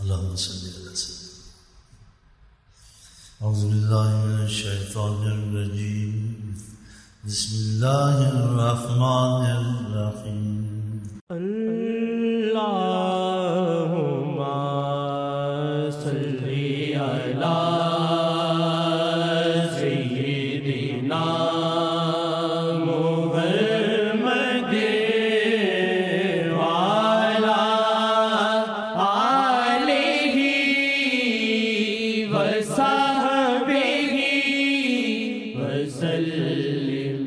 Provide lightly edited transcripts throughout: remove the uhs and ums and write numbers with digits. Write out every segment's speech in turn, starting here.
اللهم صل على سيدنا. أعوذ بالله من الشيطان الرجيم. بسم الله الرحمن الرحيم. اللهم صل على سيدنا محمد وعلى آله وصحبه وسلم.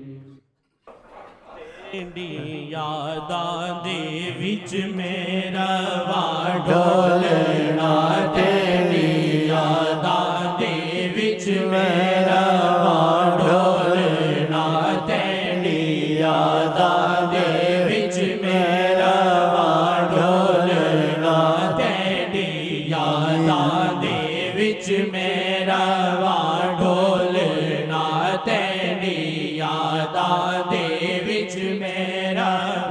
یاداں دے وچ میرا ڈولنا تیری یاداں دے وچ میرا ڈولنا تیری یاداں دے وچ میرا ڈولنا تیری یاداں دے وچ میرا ڈولنا تیری یاداں دے وچ میرا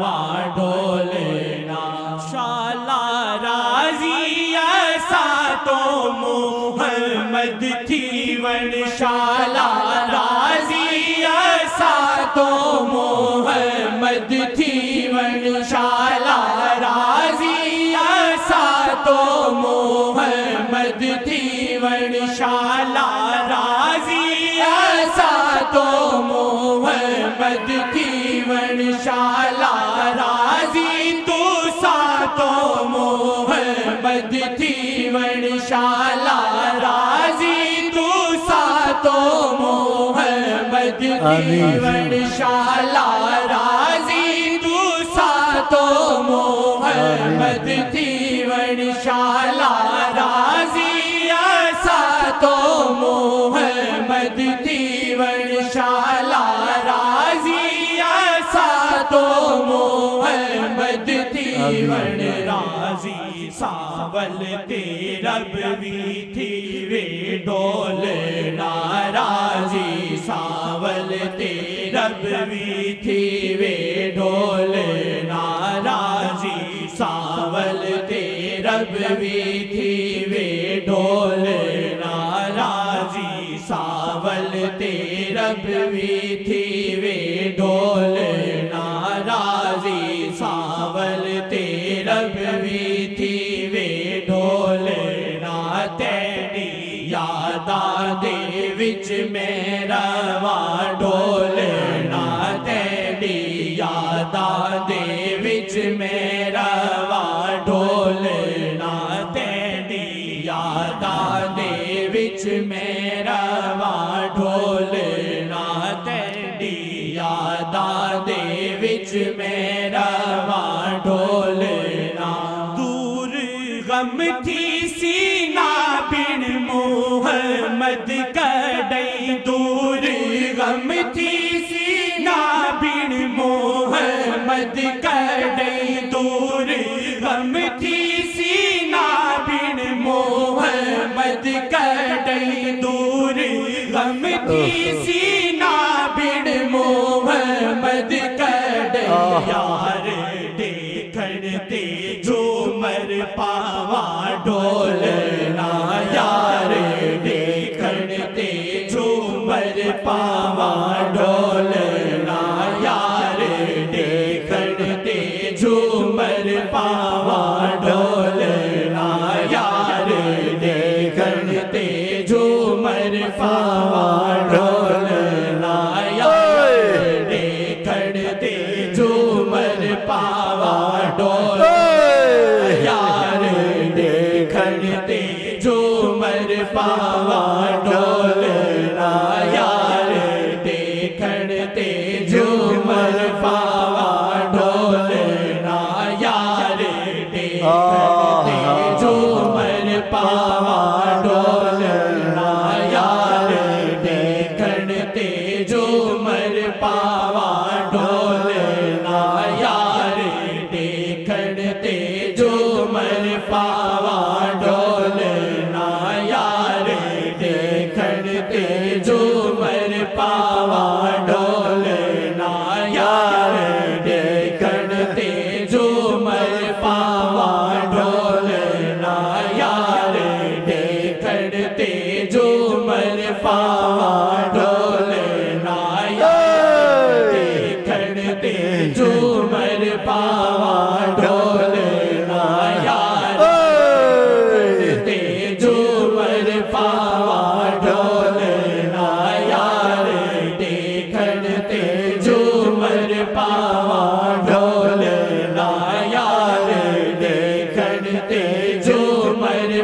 ڈولنا. شالا راضی ایسا تو محمد تھی ون شالا راضی ایسا تو محمد تھی ون شالا راضی ایسا تو محمد تھی ون شالا راضی ایسا تو محمد تھی ون شالا راضی تو سا تو محمد تھی ون شالا راضی تو سا تو محمد تھی ون شالا راضی تو سا تو محمد تھی ون شالا راضی ایسا تو محمد تھی ون شالا راضی ایسا تو محمد تھی ون راضی ساول رب بھی تھی وے ڈولنا راضی ساول رب بھی تھی وے ڈولنا راضی ساول رب بھی تھی وے ڈولنا راضی ساول رب بھی تھی وے ڈولنا راضی ساول رب بھی تھی وے ڈولنا تیری یاداں دے وچ میرا ڈولنا تیری یاداں دے وچ میرا ڈولنا تیری یاداں دے وچ میرا ڈولنا تیری یاداں دے وچ میرا ڈولنا. دور غم تھی سینہ بن محمد کڈئی دور غم تھی سینہ بن محمد کڈئی دور غم تھی سینہ بن محمد کڈئی دور غم تھی سینہ بن محمد کڈئی. یار دیکھن تے جھومر پاوا ڈولنا یار دیکھن تے جھومر پاوا ڈولنا یار دیکھن تے جھومر پاوا ڈولنا یار دیکھن تے جھومر پاوا ڈولنا یار دیکھن تے جھومر پاوا ڈولنا یار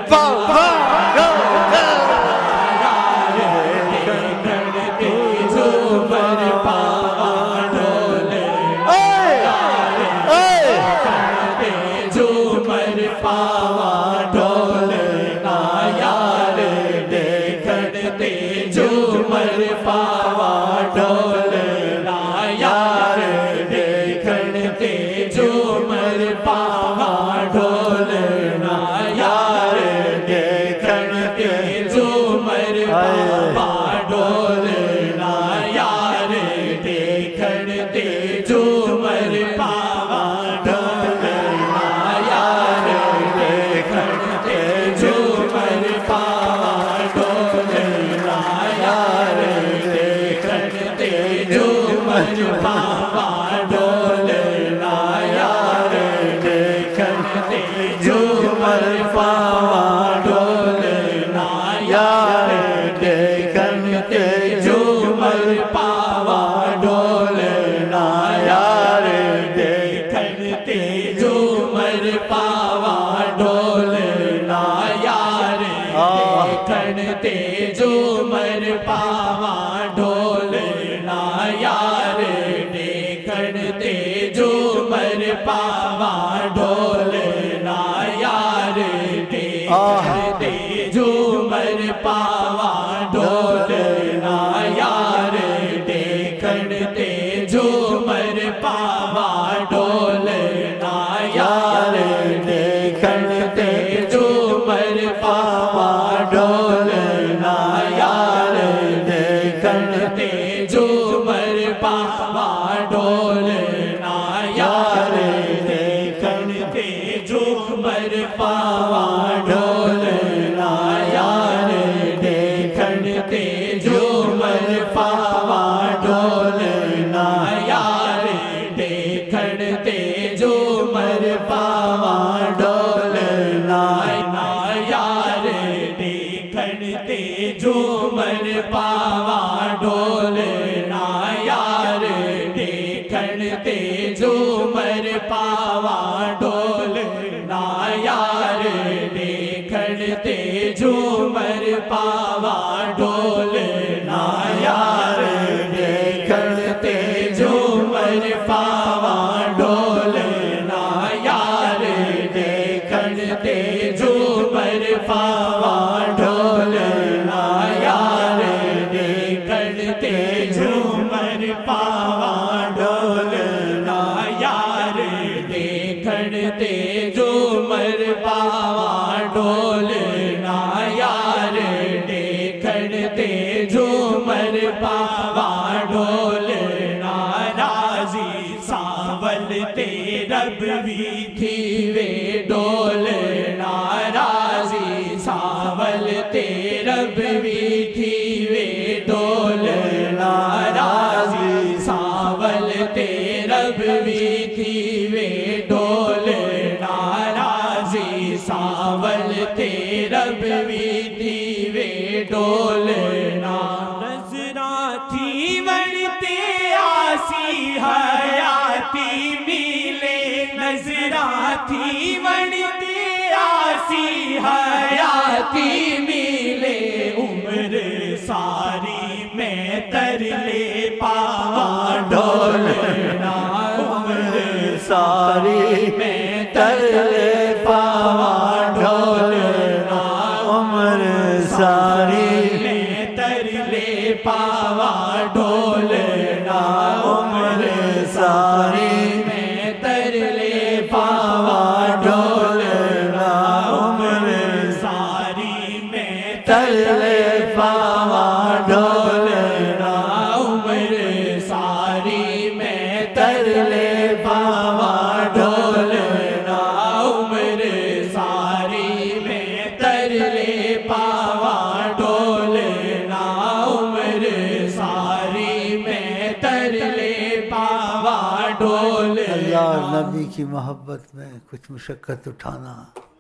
نبی کی محبت میں کچھ مشقت اٹھانا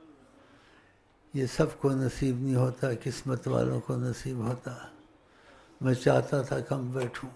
یہ سب کو نصیب نہیں ہوتا، قسمت والوں کو نصیب ہوتا۔ میں چاہتا تھا کم بیٹھوں،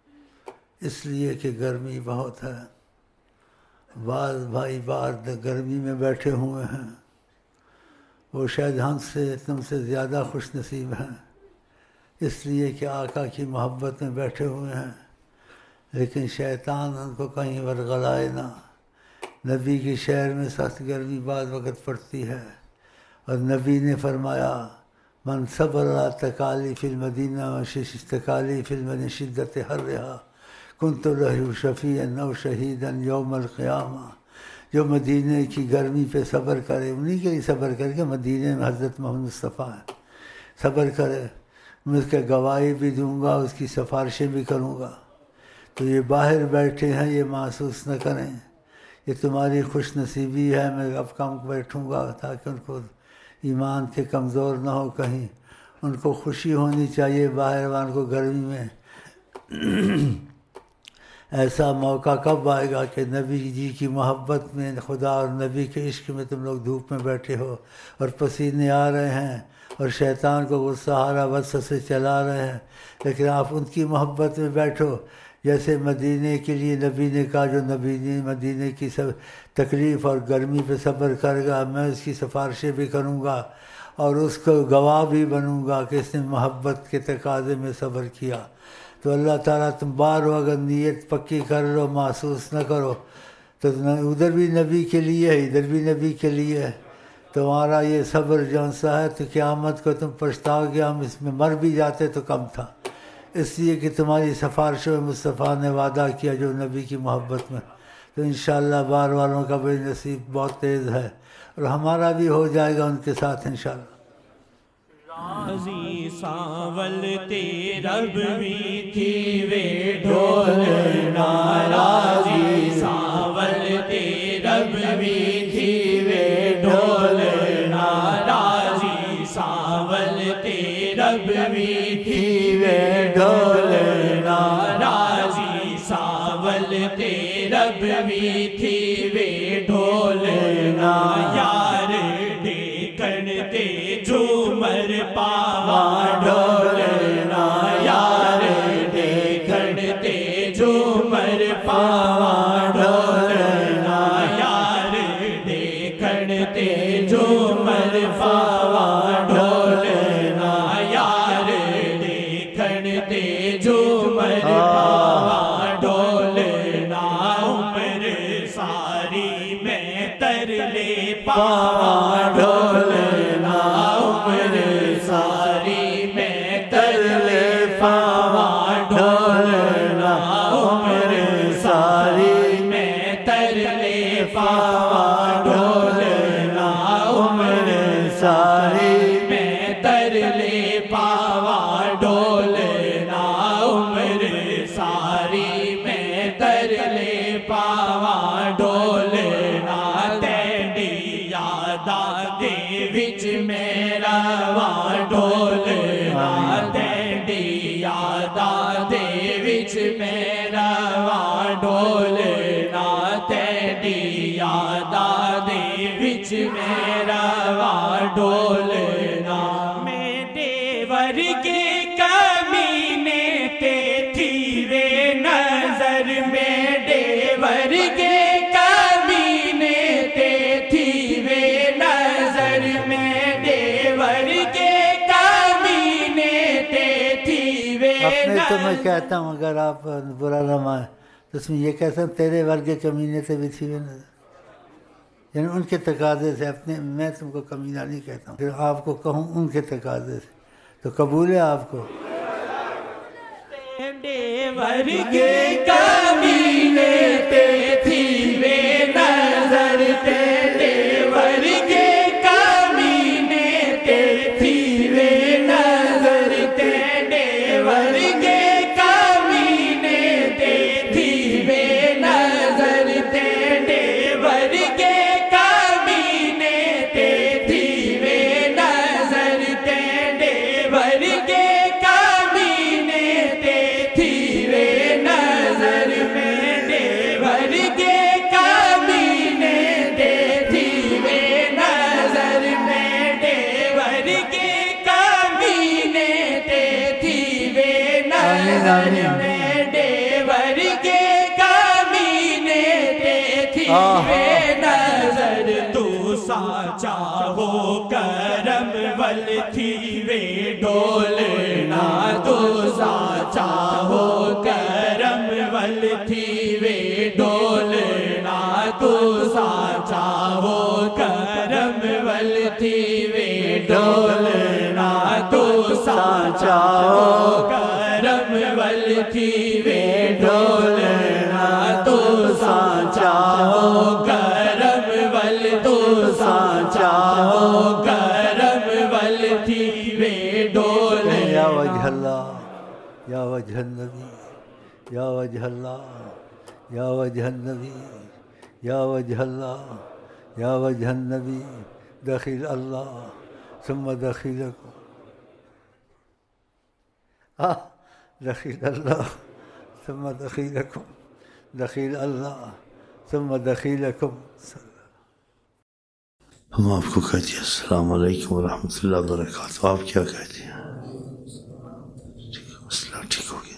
اس لیے کہ گرمی بہت ہے، بعض بھائی بعض گرمی میں بیٹھے ہوئے ہیں، وہ شاید ہم سے تم سے زیادہ خوش نصیب ہیں، اس لیے کہ آقا کی محبت میں بیٹھے ہوئے ہیں، لیکن شیطان ان کو کہیں ورغلائے نہ۔ نبی کے شہر میں سخت گرمی بعض وقت پڑتی ہے، اور نبی نے فرمایا من صبر علی تکالیف المدینہ و تکالیف المدینہ شدت حرہا کنت لہ شفیعا او شہیدا یوم القیامہ۔ جو مدینے کی گرمی پہ صبر کرے، انہی کے لیے صبر کر کے مدینے میں حضرت محمد مصطفیٰ ہیں، صبر کرے، میں اس کے گواہی بھی دوں گا، اس کی سفارشیں بھی کروں گا۔ تو یہ باہر بیٹھے ہیں، یہ محسوس نہ کریں، یہ تمہاری خوش نصیبی ہے۔ میں اب کم بیٹھوں گا تاکہ ان کو ایمان کے کمزور نہ ہو، کہیں ان کو خوشی ہونی چاہیے باہر والوں کو گرمی میں۔ ایسا موقع کب آئے گا کہ نبی جی کی محبت میں، خدا اور نبی کے عشق میں تم لوگ دھوپ میں بیٹھے ہو اور پسینے آ رہے ہیں اور شیطان کو وہ سہارا وسط سے چلا رہے ہیں، لیکن آپ ان کی محبت میں بیٹھو۔ جیسے مدینے کے لیے نبی نے کہا جو نبی نے مدینے کی سب تکلیف اور گرمی پہ صبر کرے گا، میں اس کی سفارشیں بھی کروں گا اور اس کو گواہ بھی بنوں گا کہ اس نے محبت کے تقاضے میں صبر کیا۔ تو اللہ تعالیٰ تم بار اگر نیت پکی کر لو، محسوس نہ کرو، تو ادھر بھی نبی کے لیے ہے، ادھر بھی نبی کے لیے ہے۔ تمہارا یہ صبر جون سا ہے تو قیامت کو تم پچھتاؤ گے، ہم اس میں مر بھی جاتے تو کم تھا، اس لیے کہ تمہاری سفارشوں میں مصطفیٰ نے وعدہ کیا جو نبی کی محبت میں۔ تو انشاءاللہ بار والوں کا بھی نصیب بہت تیز ہے، اور ہمارا بھی ہو جائے گا ان کے ساتھ انشاءاللہ۔ راضی ساول رب بھی تھی وے ڈھولنا، راضی ساول رب بھی تھی وے ڈھولنا، راضی ساول رب بھی تھی وے ڈھولنا، راضی ساول رب بھی تھی وے ڈھولنا، یار ڈیکن تے جھومر پاوا ڈھولنا، یار دیکھن تے جھومر پاوا ڈھولنا، یار دیکھن تے جھومر پاوا ڈھولنا، یار دیکھن تے جھومر پاوا ڈھولنا، عمر ساری میں ترلے پاوا ڈھولنا، عمر ساری میں ترلے پاوا ڈھولنا، عمر ساری میں ترلے پاوا ڈھولنا، عمر ساری میں ترلے پاوا ڈھولنا، عمر ساری میں ترلے پاوا ڈھولنا، تیری یاداں دے وچ میرا وا ڈھولنا، تیری یاداں دے وچ میرا وا ڈھولنا، تیری یاداں دے وچ میرا وا ڈھولنا، میرے ورگے کمینے تے تھی وے نظر، میرے ورگے کمینے تے تھی وے نظر، میرے ورگے کمینے تے تھی وے اپنے نظر۔ تو میں کہتا ہوں، اگر آپ برا نہ مانیں تو اس میں یہ کہتا ہوں تیرے ورگے کمینے سے بھی تھی وے نظر، یعنی ان کے تقاضے سے، اپنے میں تم کو کمینہ نہیں کہتا ہوں، پھر آپ کو کہوں ان کے تقاضے سے، تو قبول ہے آپ کو؟ تیرے ورگے کمینے تے تھی وے نظر، تیرے ورگے کمینے تے تھی وے نظر، تیرے ورگے کمینے تے تھی وے نظر، تیرے ورگے کمینے تے تھی وے نظر، تیرے ورگے کمینے تے تھی وے نظر، میرے ورگے کمینے تے تھی وے نظر، میرے ورگے کمینے تے تھی وے نظر، میرے ورگے کمینے تے تھی وے نظر، تو سچا ہو کر ول تھی وے ڈولنا تو ساچا ہو کرم ول تھی وے ڈولنا تو ساچا ہو کرم ول تھی وے ڈولنا تو ساچا ہو کرم ول تھی وے ڈولنا تو ساچا ہو کرم ول تو ساچا ہو کرم ول تھی وے ڈولنا یا وجہ اللہ یا وجہ النبی یا وجہ اللہ یا وجہ النبی یا وجہ اللہ یا وجہ النبی دخیل اللہ ثم دخیلکم دخیل اللہ ثم دخیلکم دخیل اللہ ثم دخیلکم. ہم آپ کو کہتے ہیں السلام علیکم ورحمۃ اللہ وبرکاتہ. آپ کیا کہتے ہیں؟ مسئلہ ٹھیک ہو گیا.